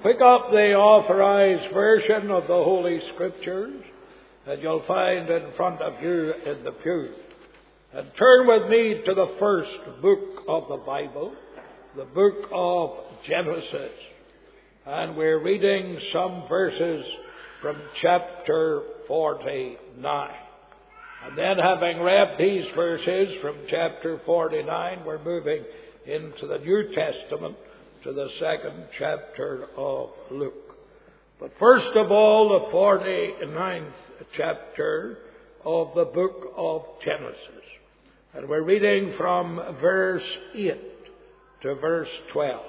Pick up the Authorized Version of the Holy Scriptures that you'll find in front of you in the pew. And turn with me to the first book of the Bible, the book of Genesis. And we're reading some verses from chapter 49. And then, having read these verses from chapter 49, we're moving into the New Testament to the second chapter of Luke. But first of all, the 49th chapter of the book of Genesis. And we're reading from verse 8 to verse 12.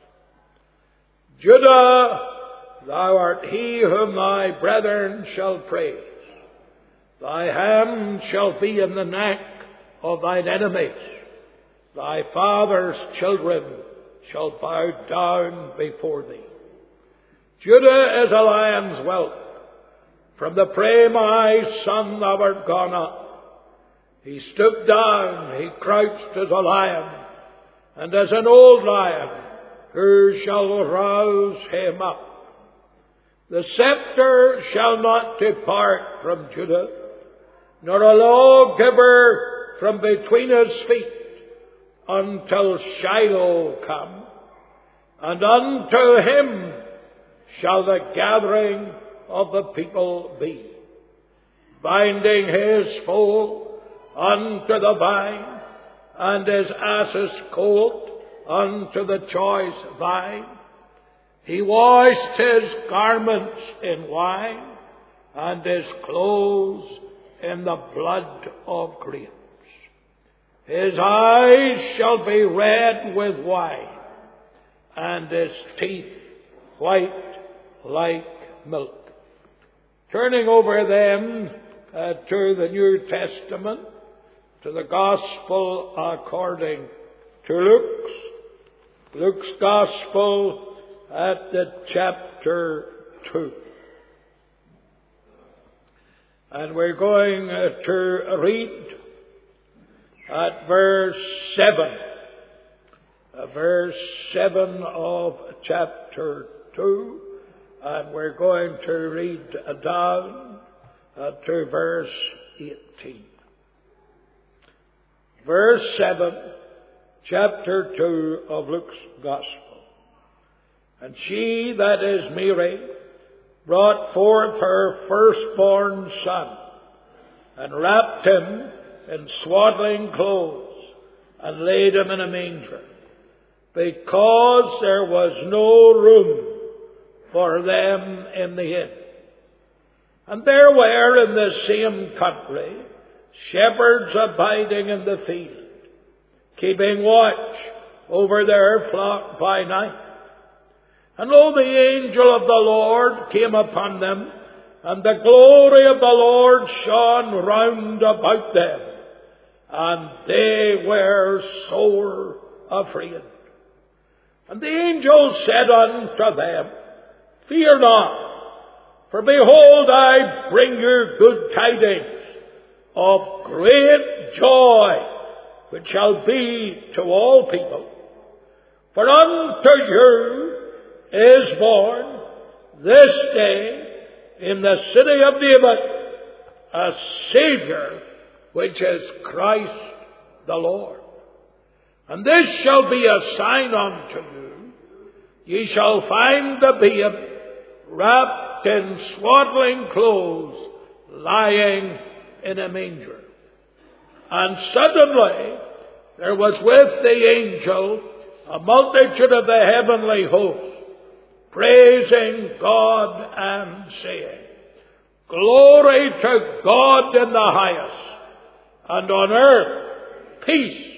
Judah, thou art he whom thy brethren shall praise. Thy hand shall be in the neck of thine enemies. Thy father's children shall bow down before thee. Judah is a lion's whelp. From the prey, my son, thou art gone up. He stooped down, he crouched as a lion, and as an old lion, who shall rouse him up? The scepter shall not depart from Judah, nor a lawgiver from between his feet, until Shiloh come, and unto him shall the gathering of the people be, binding his foal unto the vine, and his ass's colt unto the choice vine. He washed his garments in wine, and his clothes in the blood of grapes. His eyes shall be red with wine, and his teeth white like milk. Turning over then to the New Testament, to the Gospel according to Luke's Gospel at the chapter 2. And we're going to read at verse 7. Verse 7 of chapter 2. And we're going to read down to verse 18. Verse 7, chapter 2 of Luke's Gospel. And she, that is Mary, brought forth her firstborn son, and wrapped him in swaddling clothes, and laid him in a manger, because there was no room for them in the inn. And there were in the same country shepherds abiding in the field, keeping watch over their flock by night. And lo, the angel of the Lord came upon them, and the glory of the Lord shone round about them, and they were sore afraid. And the angel said unto them, Fear not, for behold, I bring you good tidings of great joy, which shall be to all people. For unto you is born this day in the city of David a Saviour, which is Christ the Lord. And this shall be a sign unto you. Ye shall find the babe wrapped in swaddling clothes, lying in a manger. And suddenly there was with the angel a multitude of the heavenly host, praising God and saying, Glory to God in the highest, and on earth peace,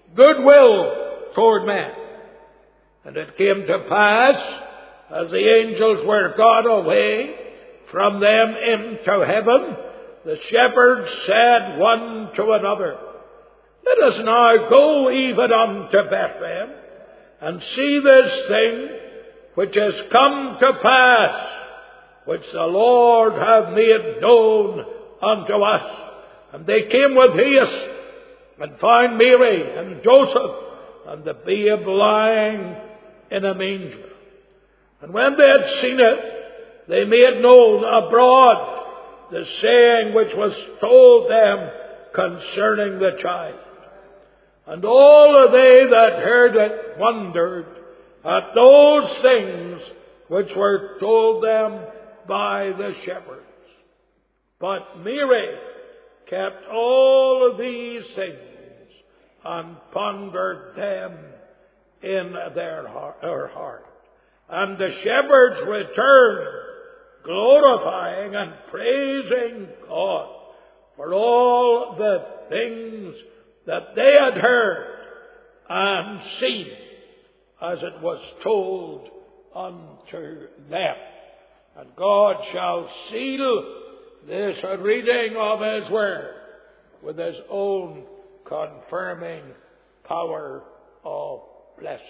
goodwill toward men. And it came to pass, as the angels were gone away from them into heaven, the shepherds said one to another, Let us now go even unto Bethlehem, and see this thing which has come to pass, which the Lord hath made known unto us. And they came with haste, and found Mary and Joseph, and the babe lying in a manger. And when they had seen it, they made known abroad the saying which was told them concerning the child. And all of they that heard it wondered at those things which were told them by the shepherds. But Mary kept all of these things and pondered them in her heart. And the shepherds returned, glorifying and praising God for all the things that they had heard and seen, as it was told unto them. And God shall seal this reading of His Word with His own confirming power of blessing.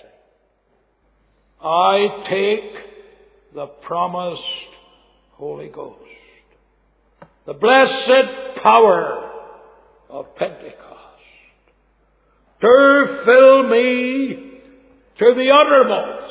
I take the promised Holy Ghost, the blessed power of Pentecost, to fill me to the uttermost.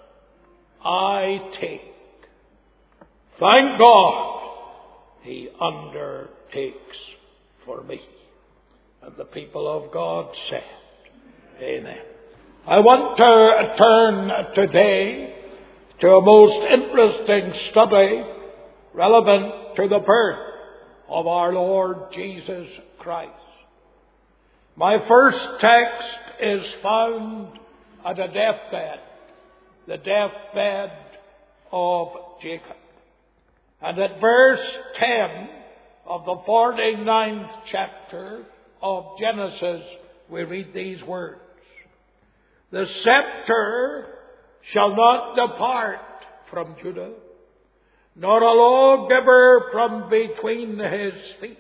I take. Thank God, He undertakes for me. And the people of God said, Amen. I want to turn today to a most interesting study relevant to the birth of our Lord Jesus Christ. My first text is found at a deathbed, the deathbed of Jacob. And at verse 10 of the 49th chapter of Genesis, we read these words. The scepter shall not depart from Judah, nor a lawgiver from between his feet,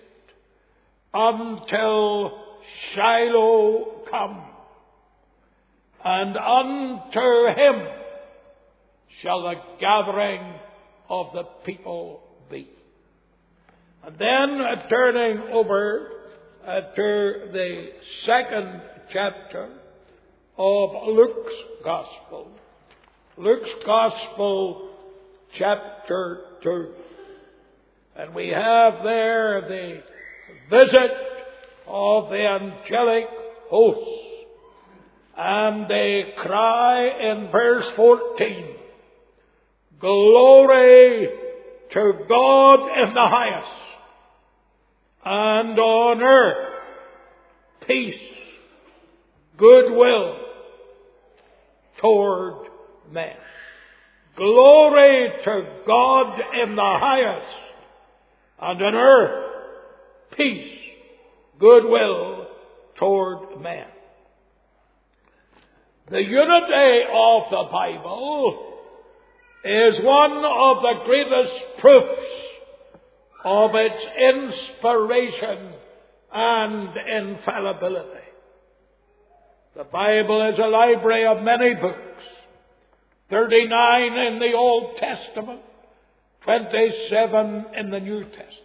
until Shiloh come, and unto him shall the gathering of the people be. And then turning over to the second chapter of Luke's Gospel. Luke's Gospel, chapter 2. And we have there the visit of the angelic hosts. And they cry in verse 14, Glory to God in the highest, and on earth peace, goodwill toward men. Glory to God in the highest, and on earth peace, goodwill toward men. The unity of the Bible is one of the greatest proofs of its inspiration and infallibility. The Bible is a library of many books, 39 in the Old Testament, 27 in the New Testament,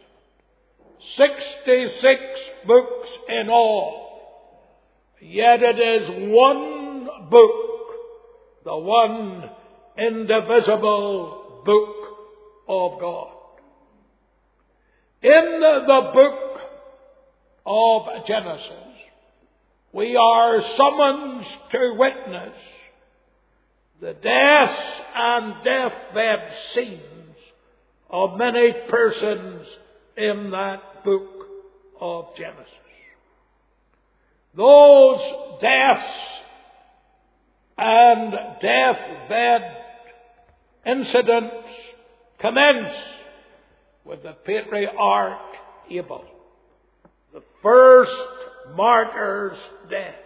66 books in all. Yet it is one book, the one indivisible book of God. In the book of Genesis, we are summoned to witness the death and deathbed scenes of many persons in that book of Genesis. Those deaths and deathbed incidents commence with the patriarch Abel, the first martyr's death.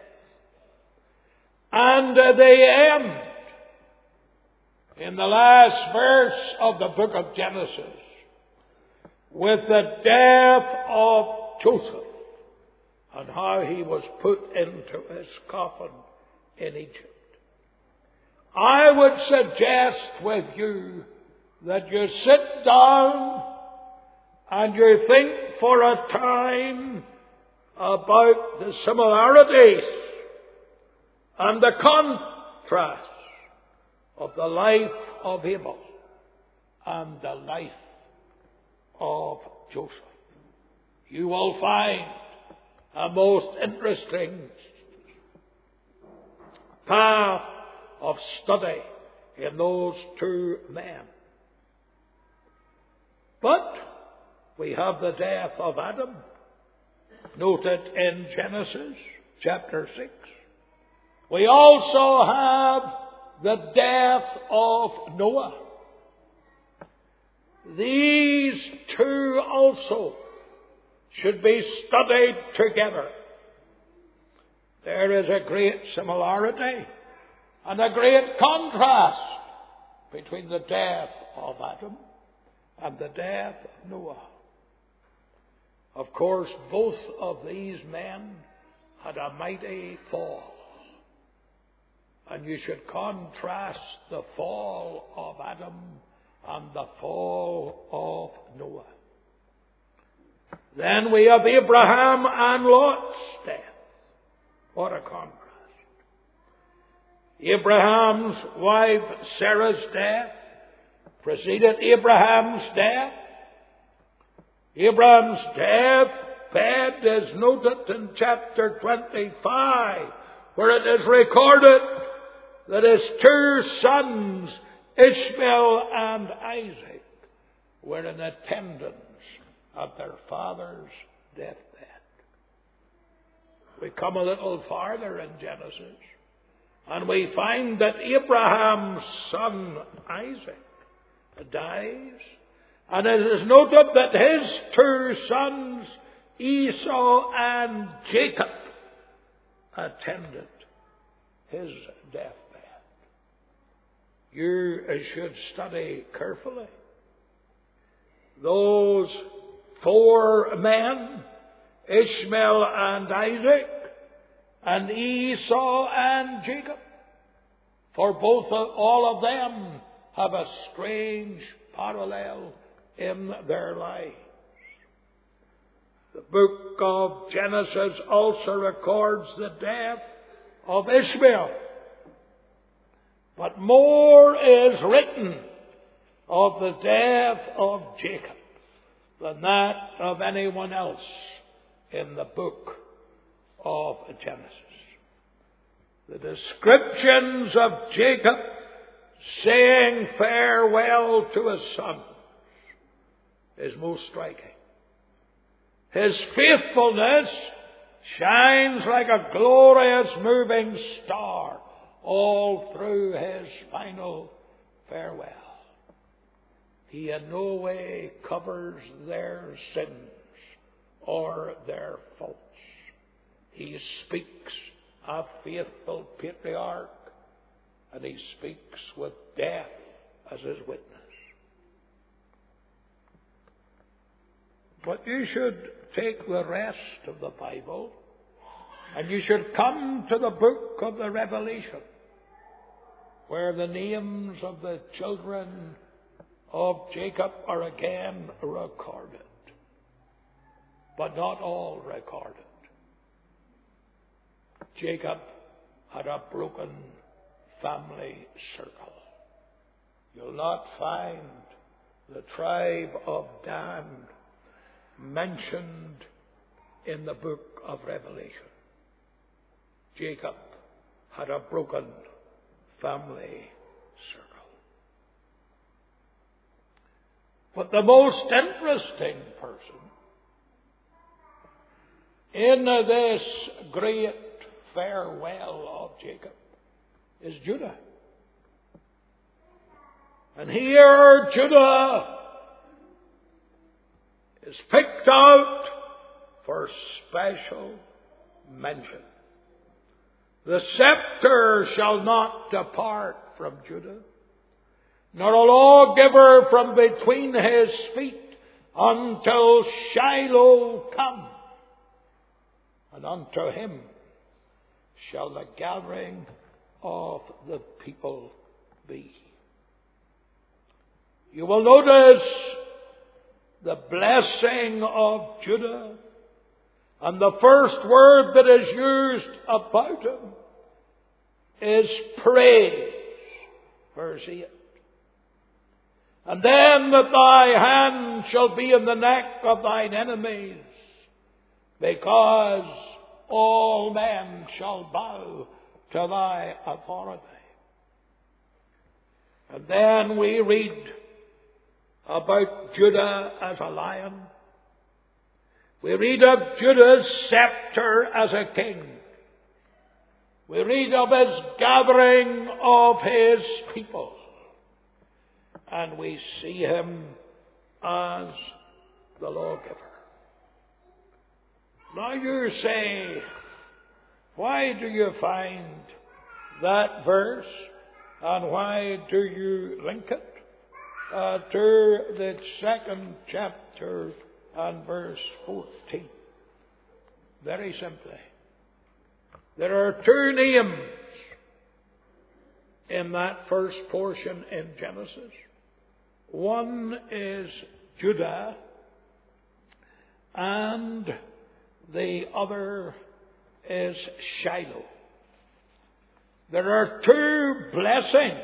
And they end in the last verse of the book of Genesis with the death of Joseph and how he was put into his coffin in Egypt. I would suggest with you that you sit down and you think for a time about the similarities and the contrast of the life of Abel and the life of Joseph. You will find a most interesting path of study in those two men. But we have the death of Adam, noted in Genesis chapter 6. We also have the death of Noah. These two also should be studied together. There is a great similarity and a great contrast between the death of Adam and the death of Noah. Of course, both of these men had a mighty fall. And you should contrast the fall of Adam and the fall of Noah. Then we have Abraham and Lot's death. What a contrast. Abraham's wife Sarah's death preceded Abraham's death. Abraham's death fed is noted in chapter 25, where it is recorded that his two sons, Ishmael and Isaac, were in attendance at their father's deathbed. We come a little farther in Genesis, and we find that Abraham's son Isaac dies, and it is noted that his two sons, Esau and Jacob, attended his deathbed. You should study carefully those four men, Ishmael and Isaac, and Esau and Jacob. For all of them have a strange parallel in their lives. The book of Genesis also records the death of Ishmael. But more is written of the death of Jacob than that of anyone else in the book of Genesis. The descriptions of Jacob saying farewell to his sons is most striking. His faithfulness shines like a glorious moving star all through his final farewell. He in no way covers their sins or their faults. He speaks a faithful patriarch, and he speaks with death as his witness. But you should take the rest of the Bible, and you should come to the book of the Revelation, where the names of the children of Jacob are again recorded, but not all recorded. Jacob had a broken family circle. You'll not find the tribe of Dan mentioned in the book of Revelation. Jacob had a broken family circle. But the most interesting person in this great farewell of Jacob is Judah. And here Judah is picked out for special mention. The scepter shall not depart from Judah, nor a lawgiver from between his feet, until Shiloh come, and unto him shall the gathering of the people be. You will notice the blessing of Judah, and the first word that is used about him is praise. Verse 8. And then that thy hand shall be in the neck of thine enemies, because all men shall bow to thy authority. And then we read about Judah as a lion. We read of Judah's scepter as a king. We read of his gathering of his people. And we see him as the lawgiver. Now you say, why do you find that verse and why do you link it to the 2nd chapter and verse 14? Very simply, there are two names in that first portion in Genesis. One is Judah and the other is Shiloh. There are two blessings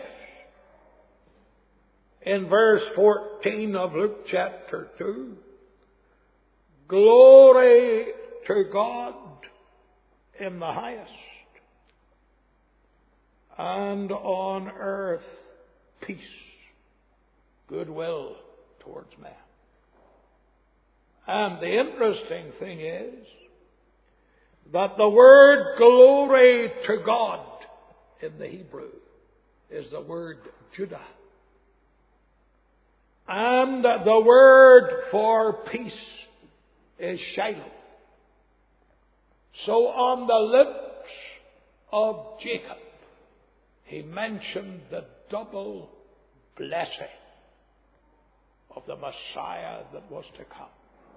in verse 14 of Luke chapter 2. Glory to God in the highest, and on earth peace, goodwill towards men. And the interesting thing is that the word glory to God in the Hebrew is the word Judah. And the word for peace is Shiloh. So on the lips of Jacob, he mentioned the double blessing of the Messiah that was to come.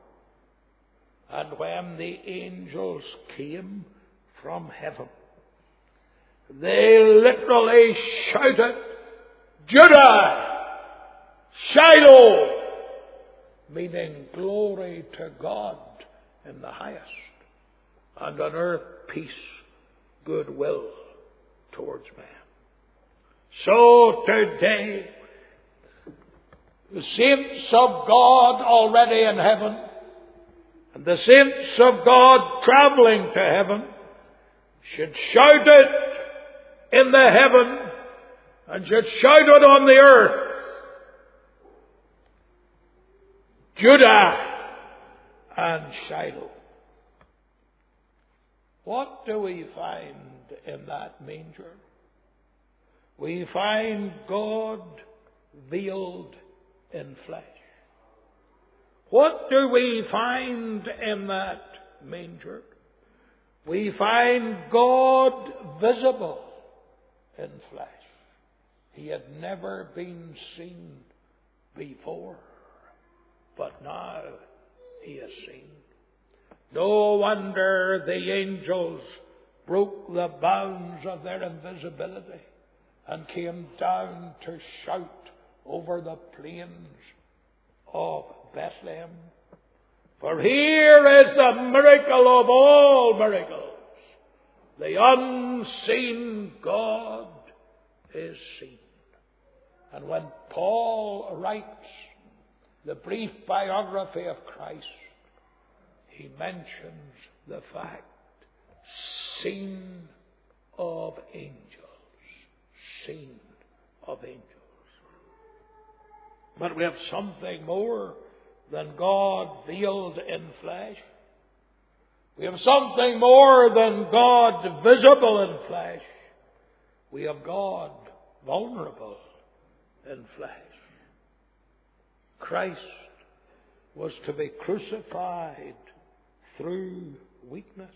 And when the angels came from heaven, they literally shouted, Judah, Shiloh, meaning glory to God in the highest, and on earth peace, goodwill towards man. So today, the saints of God already in heaven, and the saints of God traveling to heaven, should shout it in the heaven and should shout it on the earth. Judah and Shiloh. What do we find in that manger? We find God veiled in flesh. What do we find in that manger? We find God visible in flesh. He had never been seen before, but now he is seen. No wonder the angels broke the bounds of their invisibility and came down to shout over the plains of Bethlehem. For here is the miracle of all miracles. The unseen God is seen. And when Paul writes the brief biography of Christ, he mentions the fact, seen of angels. Seen of angels. But we have something more than God veiled in flesh. We have something more than God visible in flesh. We have God vulnerable in flesh. Christ was to be crucified through weakness.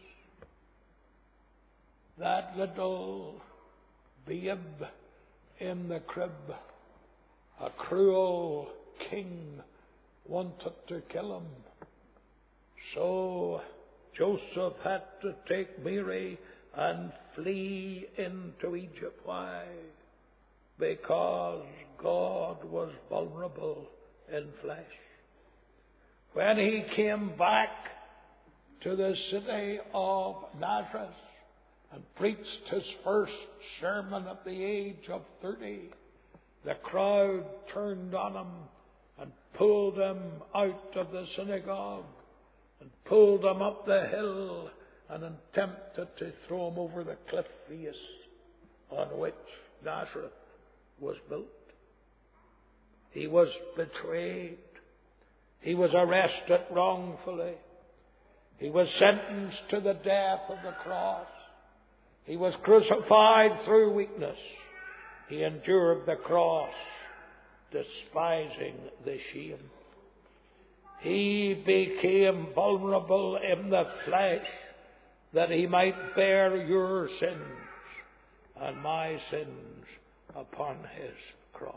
That little babe in the crib, a cruel king wanted to kill him. So Joseph had to take Mary and flee into Egypt. Why? Because God was vulnerable in flesh. When he came back to the city of Nazareth and preached his first sermon at the age of 30, the crowd turned on him and pulled him out of the synagogue and pulled him up the hill and attempted to throw him over the cliff face on which Nazareth was built. He was betrayed. He was arrested wrongfully. He was sentenced to the death of the cross. He was crucified through weakness. He endured the cross, despising the shame. He became vulnerable in the flesh that he might bear your sins and my sins upon his cross.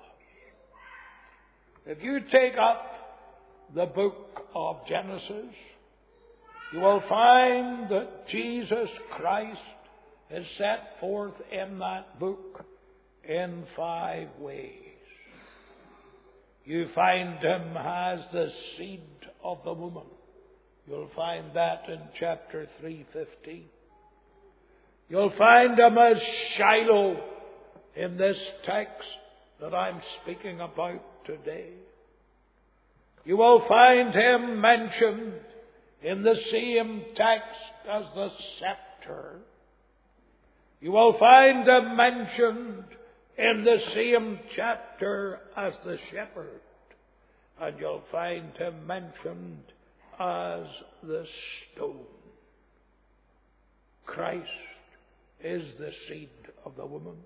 If you take up the book of Genesis, you will find that Jesus Christ is set forth in that book in 5 ways. You find him as the seed of the woman. You'll find that in chapter 3:15. You'll find him as Shiloh in this text that I'm speaking about today. You will find him mentioned in the same text as the scepter. You will find him mentioned in the same chapter as the shepherd. And you'll find him mentioned as the stone. Christ is the seed of the woman.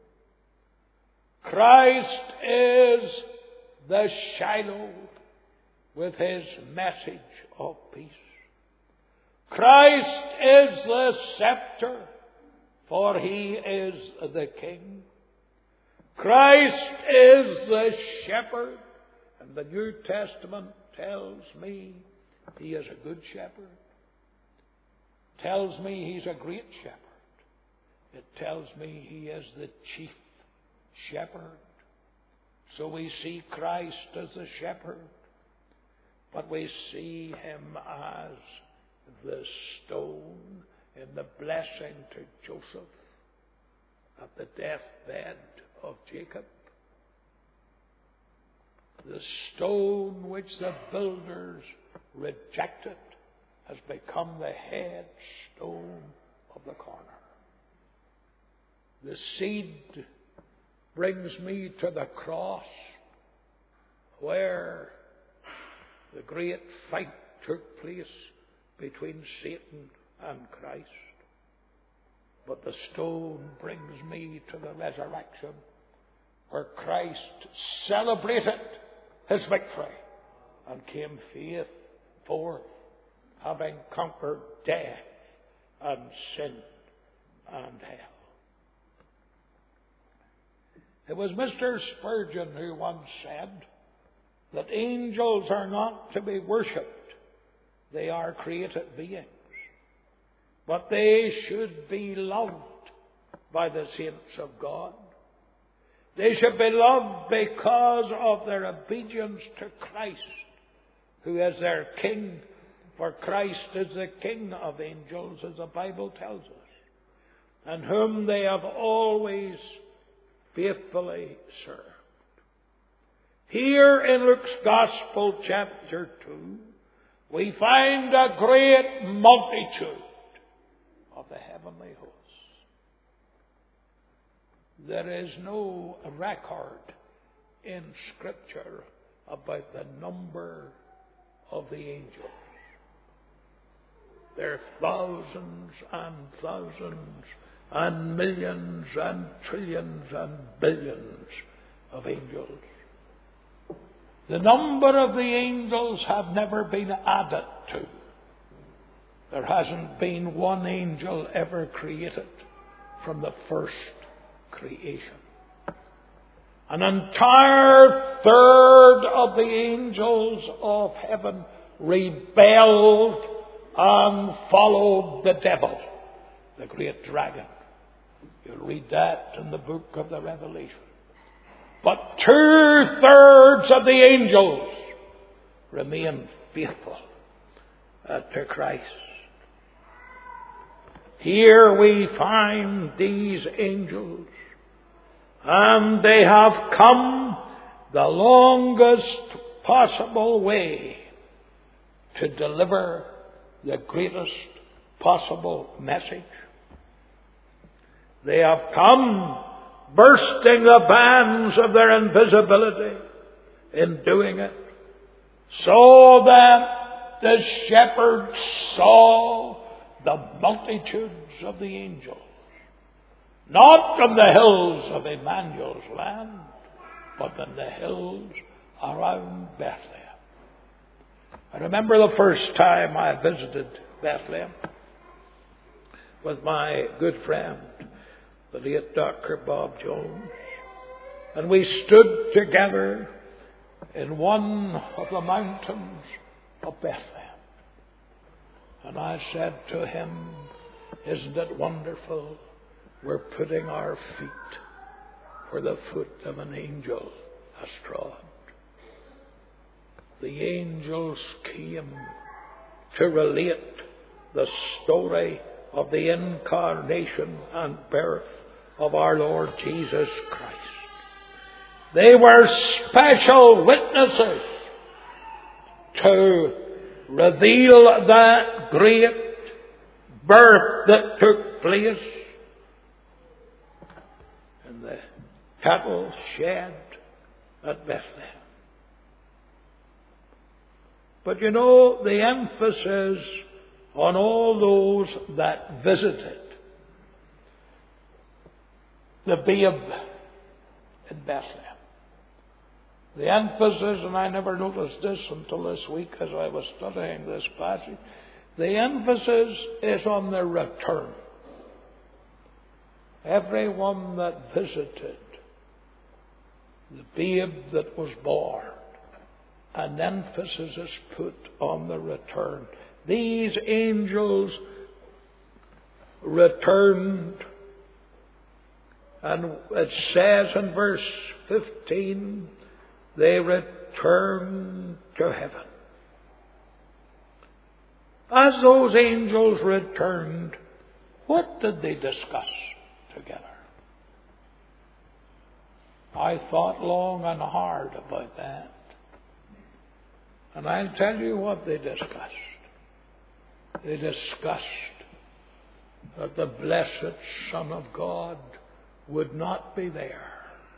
Christ is the Shiloh with his message of peace. Christ is the scepter, for he is the king. Christ is the shepherd, and the New Testament tells me he is a good shepherd. Tells me he's a great shepherd. It tells me he is the chief shepherd. So we see Christ as the shepherd, but we see him as the stone in the blessing to Joseph at the deathbed of Jacob. The stone which the builders rejected has become the headstone of the corner. The seed brings me to the cross where the great fight took place between Satan and Christ. But the stone brings me to the resurrection where Christ celebrated his victory and came forth, having conquered death and sin and hell. It was Mr. Spurgeon who once said that angels are not to be worshipped. They are created beings. But they should be loved by the saints of God. They should be loved because of their obedience to Christ, who is their King. For Christ is the King of angels, as the Bible tells us, and whom they have always faithfully served. Here in Luke's Gospel, chapter 2, we find a great multitude of the heavenly hosts. There is no record in Scripture about the number of the angels. There are thousands and thousands and millions and trillions and billions of angels. The number of the angels have never been added to. There hasn't been one angel ever created from the first creation. An entire third of the angels of heaven rebelled and followed the devil, the great dragon. You'll read that in the book of the Revelation. But 2/3 of the angels remain faithful to Christ. Here we find these angels, and they have come the longest possible way to deliver the greatest possible message. They have come bursting the bands of their invisibility in doing it, so that the shepherds saw the multitudes of the angels, not from the hills of Emmanuel's land, but in the hills around Bethlehem. I remember the first time I visited Bethlehem with my good friend, the late Dr. Bob Jones, and we stood together in one of the mountains of Bethlehem. And I said to him, "Isn't it wonderful? We're putting our feet where the foot of an angel has trod." The angels came to relate the story of the incarnation and birth of our Lord Jesus Christ. They were special witnesses to reveal that great birth that took place in the cattle shed at Bethlehem. But you know, the emphasis on all those that visited the babe in Bethlehem. The emphasis, and I never noticed this until this week as I was studying this passage, the emphasis is on the return. Everyone that visited the babe that was born, an emphasis is put on the return. These angels returned, and it says in verse 15, they returned to heaven. As those angels returned, what did they discuss together? I thought long and hard about that. And I'll tell you what they discussed. They discussed that the blessed Son of God would not be there.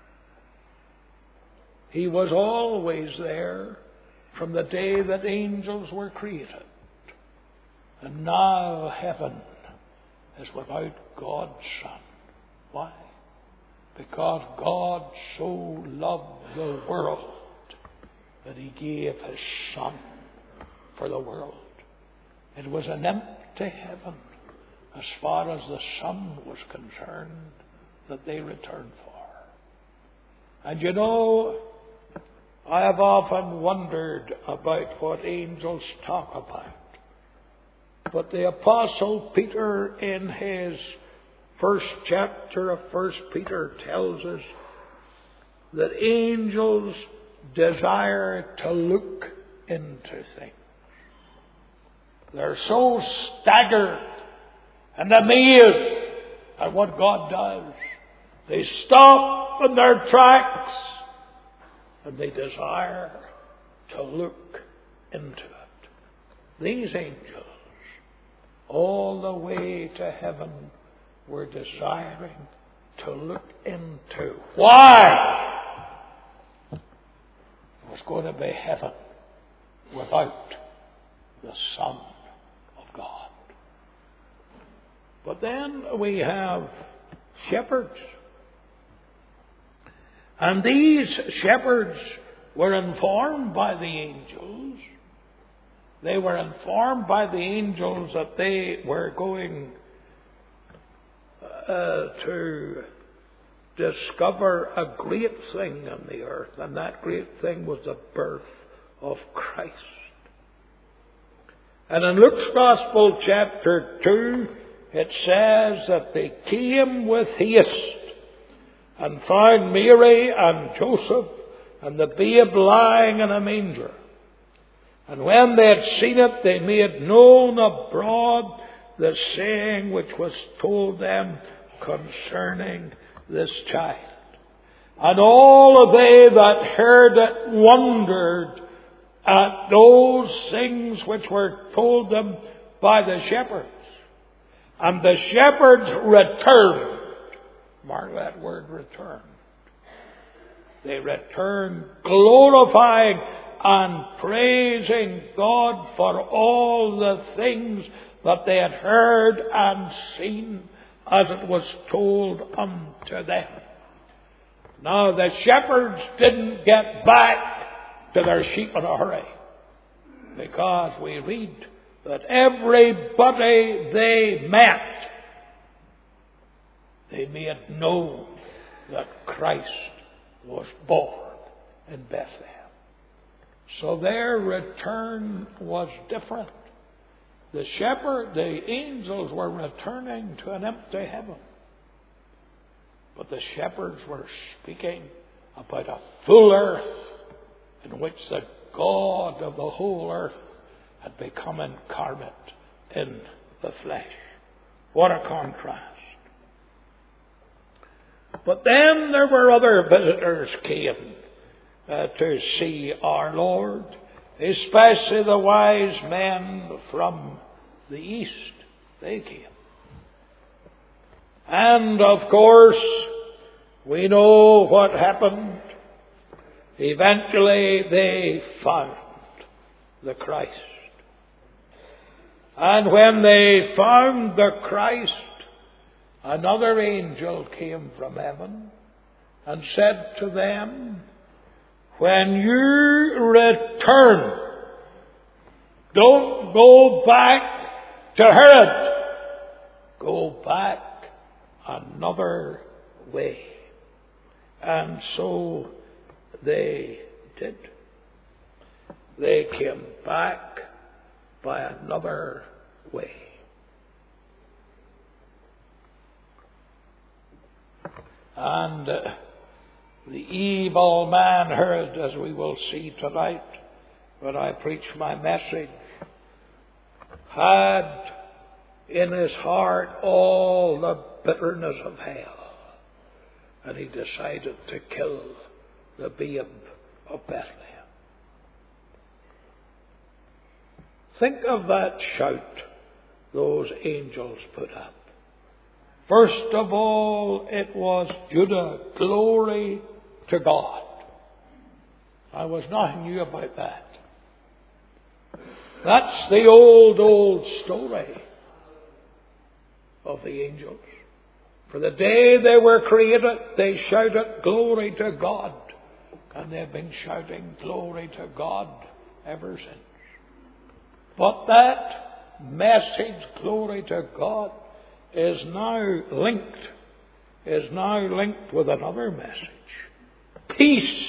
He was always there from the day that angels were created. And now heaven is without God's Son. Why? Because God so loved the world that He gave His Son for the world. It was an empty heaven as far as the Son was concerned that they returned for. And you know, I have often wondered about what angels talk about. But the Apostle Peter, in his first chapter of 1 Peter, tells us that angels desire to look into things. They're so staggered and amazed at what God does. They stop in their tracks and they desire to look into it. These angels, all the way to heaven, were desiring to look into why it was going to be heaven without the Son of God. But then we have shepherds. And these shepherds were informed by the angels. They were informed by the angels that they were going to discover a great thing on the earth. And that great thing was the birth of Christ. And in Luke's Gospel, chapter 2, it says that they came with haste and found Mary and Joseph and the babe lying in a manger. And when they had seen it, they made known abroad the saying which was told them concerning this child. And all they that heard it wondered at those things which were told them by the shepherds. And the shepherds returned. Mark that word, returned. They returned glorifying and praising God for all the things that they had heard and seen as it was told unto them. Now the shepherds didn't get back to their sheep in a hurry, because we read that everybody they met, they made known that Christ was born in Bethlehem. So their return was different. The angels were returning to an empty heaven. But the shepherds were speaking about a full earth in which the God of the whole earth had become incarnate in the flesh. What a contrast. But then there were other visitors came to see our Lord, especially the wise men from the east. They came. And of course, we know what happened. Eventually they found the Christ. And when they found the Christ, another angel came from heaven and said to them, when you return, don't go back to Herod. Go back another way. And so they did. They came back by another way. And the evil man Herod, as we will see tonight when I preach my message, had in his heart all the bitterness of hell. And he decided to kill the babe of Bethlehem. Think of that shout those angels put up. First of all, it was Judah, glory to God. I was nothing new about that. That's the old story of the angels. For the day they were created, they shouted glory to God. And they've been shouting glory to God ever since. But that message, glory to God, is now linked with another message. Peace.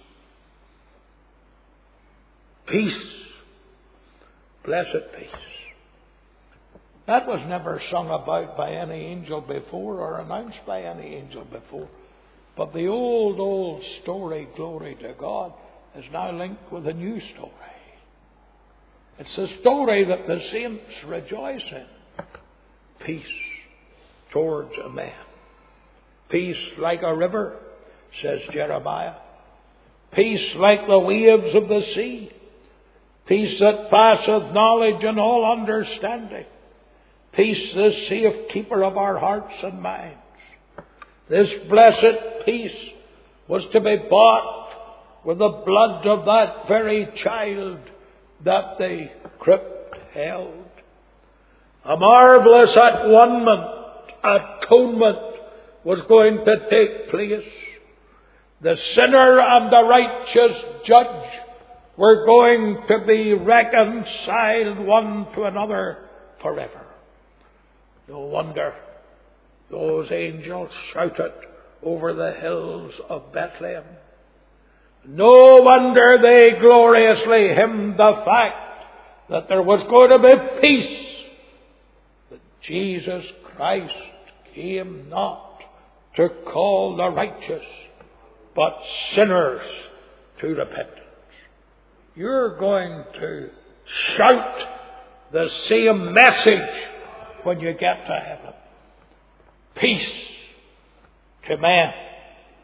Peace. Blessed peace. That was never sung about by any angel before or announced by any angel before. But the old story, glory to God, is now linked with a new story. It's a story that the saints rejoice in. Peace towards a man. Peace like a river, says Jeremiah. Peace like the waves of the sea. Peace that passeth knowledge and all understanding. Peace, the safekeeper of our hearts and minds. This blessed peace was to be bought with the blood of that very child that the crypt held. A marvelous atonement was going to take place. The sinner and the righteous judge were going to be reconciled one to another forever. No wonder those angels shouted over the hills of Bethlehem. No wonder they gloriously hymned the fact that there was going to be peace. That Jesus Christ came not to call the righteous, but sinners to repentance. You're going to shout the same message when you get to heaven. Peace to men.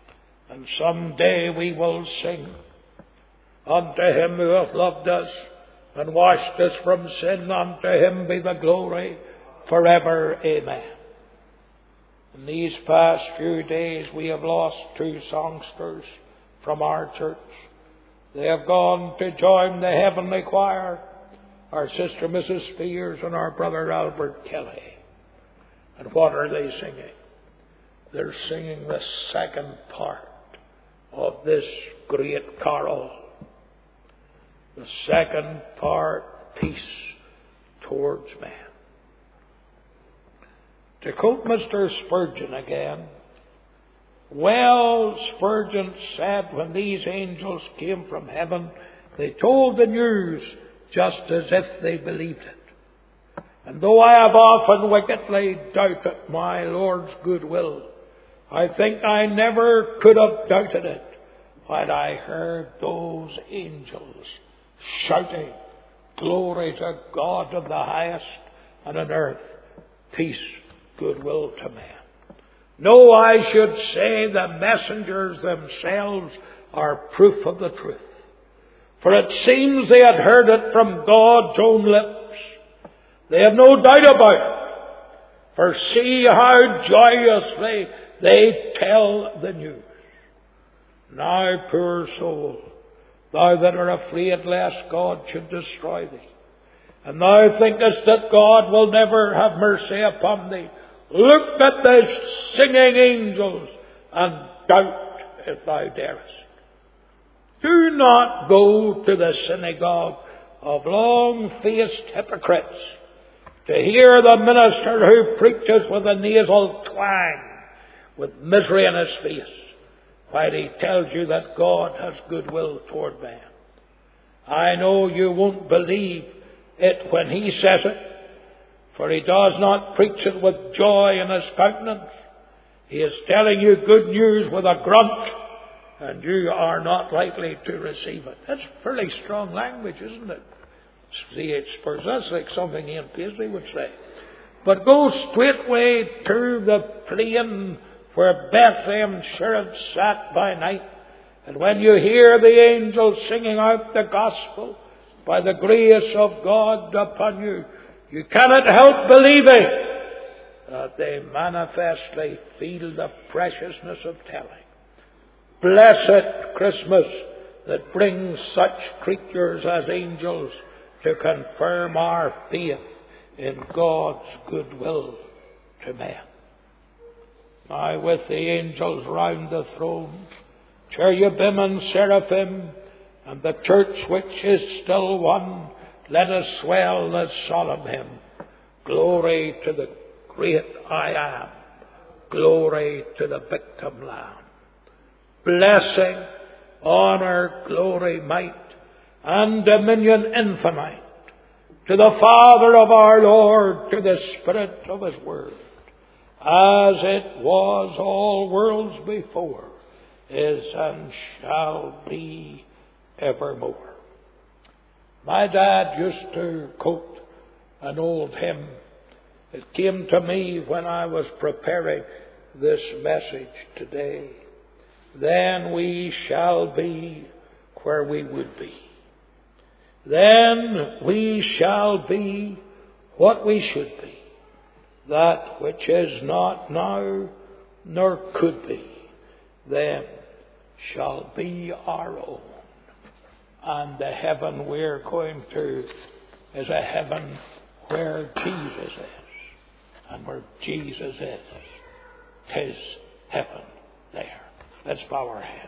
And someday we will sing, unto Him who hath loved us and washed us from sin, unto Him be the glory forever. Amen. In these past few days we have lost 2 songsters from our church. They have gone to join the heavenly choir, our sister Mrs. Spears and our brother Albert Kelly. And what are they singing? They're singing the second part of this great carol. The second part, peace towards man. To quote Mr. Spurgeon again, well, Spurgeon said, when these angels came from heaven, they told the news just as if they believed it. And though I have often wickedly doubted my Lord's goodwill, I think I never could have doubted it when I heard those angels shouting, glory to God in the highest, and on earth peace, goodwill to man. No, I should say the messengers themselves are proof of the truth. For it seems they had heard it from God's own lips. They have no doubt about it. For see how joyously they tell the news. Now, poor soul, thou that art afraid lest God should destroy thee, and thou thinkest that God will never have mercy upon thee, look at the singing angels and doubt if thou darest. Do not go to the synagogue of long-faced hypocrites to hear the minister who preaches with a nasal twang, with misery in his face, while he tells you that God has goodwill toward man. I know you won't believe it when he says it, for he does not preach it with joy in his countenance. He is telling you good news with a grunt, and you are not likely to receive it. That's fairly strong language, isn't it? C.H. Spurs, that's like something Ian Paisley would say. But go straightway to the plain where Bethlehem shepherds sat by night, and when you hear the angels singing out the gospel, by the grace of God upon you, you cannot help believing that they manifestly feel the preciousness of telling. Blessed Christmas that brings such creatures as angels to confirm our faith in God's goodwill to men. Now with the angels round the throne, cherubim and seraphim, and the church which is still one, let us swell the solemn hymn. Glory to the great I Am. Glory to the victim Lamb. Blessing, honour, glory, might, and dominion infinite to the Father of our Lord, to the Spirit of His Word, as it was all worlds before, is and shall be evermore. My dad used to quote an old hymn. It came to me when I was preparing this message today. Then we shall be where we would be. Then we shall be what we should be. That which is not now, nor could be, then shall be our own. And the heaven we're going to is a heaven where Jesus is. And where Jesus is, 'tis heaven there. Let's bow our heads.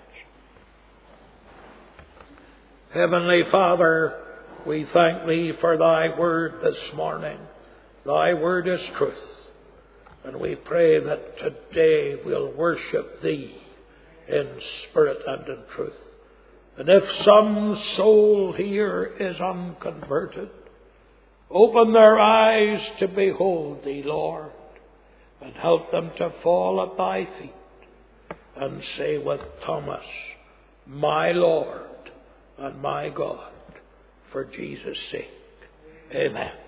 Heavenly Father, we thank Thee for Thy word this morning. Thy word is truth. And we pray that today we'll worship Thee in spirit and in truth. And if some soul here is unconverted, open their eyes to behold Thee, Lord, and help them to fall at Thy feet and say with Thomas, my Lord and my God, for Jesus' sake. Amen.